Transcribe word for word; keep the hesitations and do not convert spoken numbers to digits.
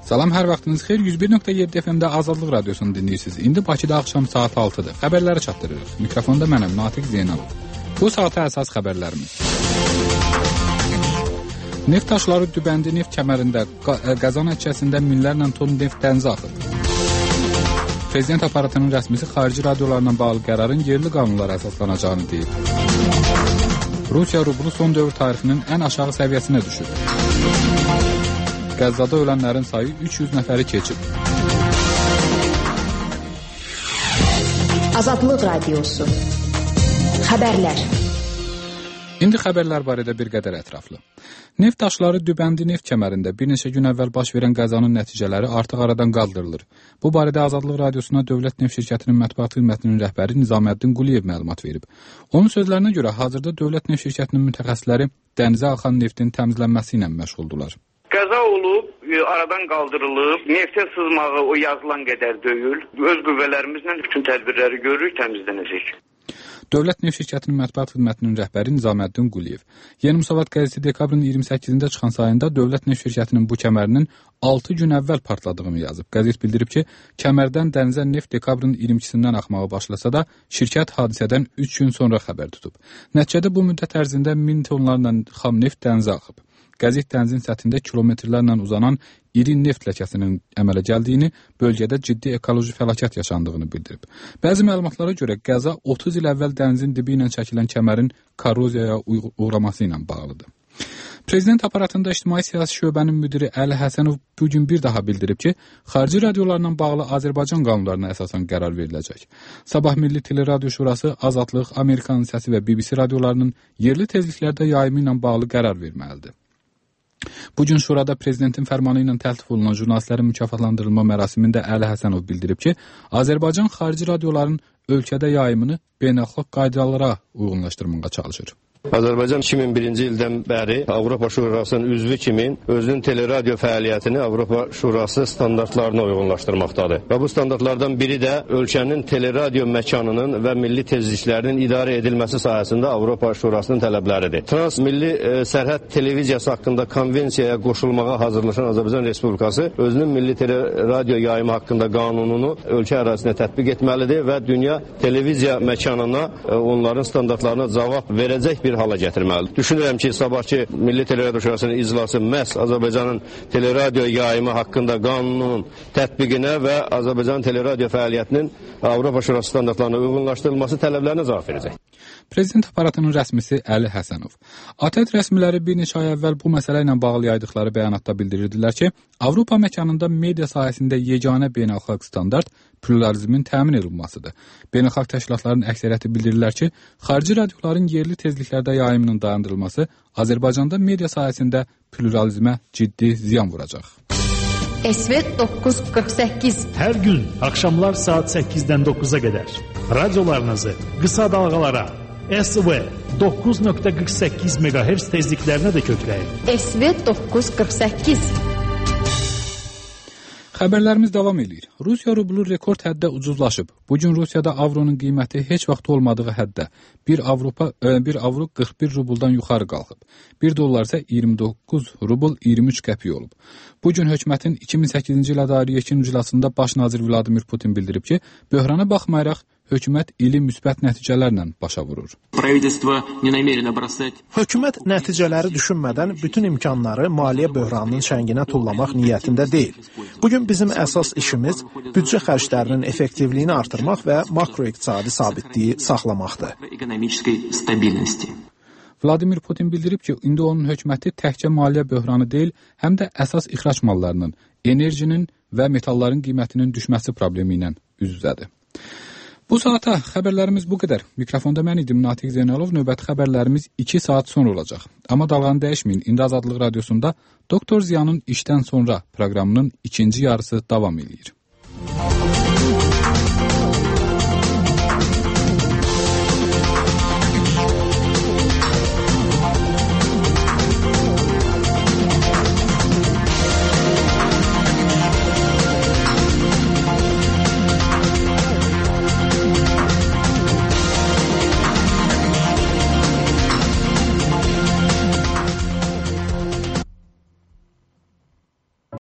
Salam, hər vaxtınız xeyir. yüz bir nöqtə yeddi F M-də Azadlıq Radiosunu dinləyirsiniz. İndi Bakıda axşam saat altıdır. Xəbərləri çatdırırıq. Mikrofonda mənəm, Natiq Zeynalov. Bu saata əsas xəbərlərimiz. Neft daşları Dübəndi neft kəmərində qəza nəticəsində minlərlə ton neft dənizə axıb. Prezident aparatının rəsmisi xarici radiolarla bağlı qərarın yerli qanunlara əsaslanacağını deyib. Rusiya rublu son dövr tarixinin ən aşağı səviyyəsinə düşüb. Qəzzada ölənlərin sayı üç yüz nəfəri keçib. Azadlıq Radiosu. Xəbərlər. İndi xəbərlər barədə bir qədər ətraflı. Neft daşları Dübəndi neft kəmərində bir neçə gün əvvəl baş verən qəzanın nəticələri artıq aradan qaldırılır. Bu barədə Azadlıq Radiosuna Dövlət Neft Şirkətinin mətbuat xidmətinin rəhbəri Nizaməddin Quliyev məlumat verib. Onun sözlərinə görə hazırda Dövlət Neft Şirkətinin mütəxəssisləri dənizə axan neftin təmizlənməsi ilə məşğuldular. Qəza olub, aradan qaldırılıb, neftin sızmağı o yazılan qədər deyil. Öz qüvvələrimizlə bütün tədbirləri görürük, təmizlənəcək. Dövlət Neft Şirkətinin mətbuat xidmətinin rəhbəri Nizaməddin Quliyev. Yeni Müsavat qəzeti dekabrın iyirmi səkkizində çıxan sayında Dövlət Neft Şirkətinin bu kəmərinin altı gün əvvəl partladığını yazıb. Qəzet bildirib ki, kəmərdən dənizə neft dekabrın iyirmi ikisindən axmağa başlasa da, şirkət hadisədən üç gün sonra xəbər tutub. Nəticədə bu müddət ərzində min tonlarla xam neft dənizə axıb. Qəzet dənizin səthində kilometrlərlə uzanan iri neft ləkəsinin əmələ gəldiyini, bölgədə ciddi ekoloji fəlakət yaşandığını bildirib. Bəzi məlumatlara görə qəza otuz il əvvəl dənizin dibi ilə çəkilən kəmərin korroziyaya uğraması ilə bağlıdır. Prezident aparatında İctimai Siyasi Şöbənin müdiri Əli Həsənov bugün bir daha bildirib ki, xarici radiolarla bağlı Azərbaycan qanunlarına əsasən qərar veriləcək. Sabah Milli Teleradio Şurası Azadlıq, Amerikanın Səsi və B B C radiolarının yerli tezliklərdə yayımı ilə bağlı qərar verməlidir. Bugün şurada prezidentin fərmanı ilə təltif olunan jurnalistlərin mükafatlandırılma mərasimində Əli Həsənov bildirib ki, Azərbaycan xarici radioların ölkədə yayımını beynəlxalq qaydalara uyğunlaşdırmağa çalışır. Azərbaycan iki min birinci ildən bəri Avropa Şurasının üzvü kimi özünün teleradio fəaliyyətini Avropa Şurası standartlarına uyğunlaşdırmaqdadır. Və bu standartlardan biri də ölkənin teleradio məkanının və milli tezliklərinin idarə edilməsi sahəsində Avropa Şurasının tələbləridir. Transmilli e, sərhəd televiziyası haqqında konvensiyaya qoşulmağa hazırlaşan Azərbaycan Respublikası özünün milli teleradio yayımı haqqında qanununu ölkə ərazisinə tətbiq etməlidir və dünya televiziya məkanına e, onların standartlarına cavab verəcək bir hala gətirməlidir. Düşünürəm ki, sabahki Milli Teleradio Şurasının iclası məhz Azərbaycanın teleradio yayımı haqqında qanunun tətbiqinə və Azərbaycan teleradio fəaliyyətinin Avropa Şurası standartlarına uyğunlaşdırılması tələblərinə cavab verəcək. Prezident aparatının rəsmisi Əli Həsənov. A T E D rəsmiləri bir neçə ay əvvəl bu məsələ ilə bağlı yaydıqları bəyanatda bildirirdilər ki, Avropa məkanında media sahəsində yeganə beynəlxalq standart pluralizmin təmin edilməsidir. Beynəlxalq təşkilatların əksəriyyəti bildirirlər ki, xarici radioların yerli tezliklərdə yayımının dayandırılması Azərbaycanda media sahəsində pluralizmə ciddi ziyan vuracaq. S V doqquz qırx səkkiz. Hər gün axşamlar saat səkkizdən doqquza qədər radiolarınızı qısa dalğalara S V doqquz nöqtə qırx səkkiz meqahertz tezliklərinə də kökləyin. S V doqquz qırx səkkiz. Xəbərlərimiz davam edir. Rusiya rublu rekord həddə ucuzlaşıb. Bugün Rusiyada avronun qiyməti heç vaxt olmadığı həddə bir Avropa bir avro qırx bir rubuldan yuxarı qalxıb. bir dollar isə iyirmi doqquz rubl iyirmi üç qəpik olub. Bugün hökumətin iki min səkkizinci ilə dair yekun iclasında baş nazir Vladimir Putin bildirib ki, böhrana baxmayaraq hökumət ili müsbət nəticələrlə başa vurur. Hökumət nəticələri düşünmədən bütün imkanları maliyyə böhranının şənginə tullamaq niyyətində deyil. Bugün bizim əsas işimiz büdcə xərclərinin effektivliyini artırmaq və makroiqtisadi sabitliyi saxlamaqdır. Vladimir Putin bildirib ki, indi onun hökuməti təkcə maliyyə böhranı deyil, həm də əsas ixrac mallarının, enerjinin və metalların qiymətinin düşməsi problemi ilə üz-üzədir. Bu saata xəbərlərimiz bu qədər. Mikrofonda mən idim, Natiq Zeynalov. Növbəti xəbərlərimiz iki saat sonra olacaq. Amma dalğanı dəyişməyin. İndi Azadlıq Radiosunda Doktor Ziyanın işdən sonra proqramının ikinci yarısı davam edir.